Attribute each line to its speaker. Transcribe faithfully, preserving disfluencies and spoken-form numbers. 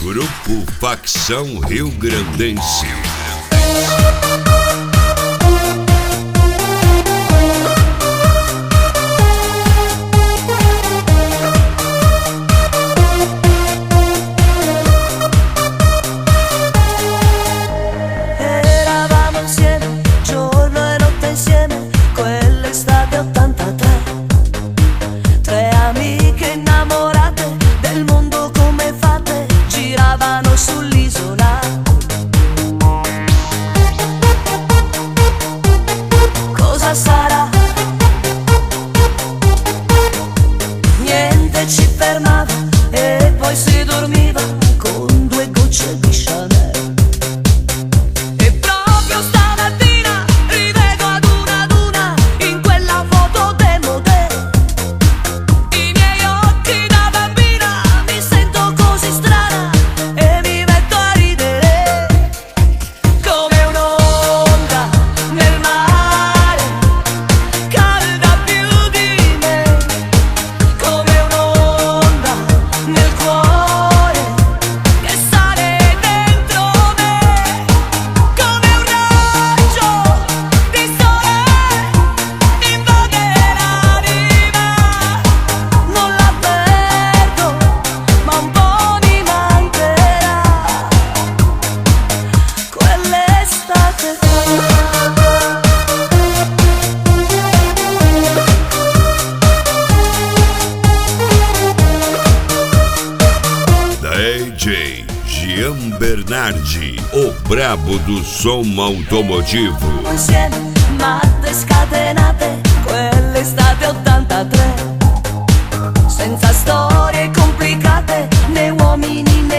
Speaker 1: Grupo Facção Rio Grandense.
Speaker 2: Eravamo insieme, giorno e notte insieme, quell'estate ottantatré. Tre amiche innamorate del mondo come fate, giravano sull'isola. Cosa sarà? Niente ci fermava e poi si dormiva con due gocce di Chanel. E proprio stamattina rivedo ad una ad una in quella foto demodè. I miei occhi da bambina, mi sento così strana e mi metto a ridere come un'onda nel mare, calda più di me, come un'onda nel cuore che sale dentro me, come un raggio di sole invade l'anima. Non la perdo, ma un po' mi mancherà quell'estate fa.
Speaker 1: D J Gian Bernardi, o brabo do som automotivo.
Speaker 2: Insieme, matte scatenate, quell'estate ottantatré. Senza storie complicate, né uomini né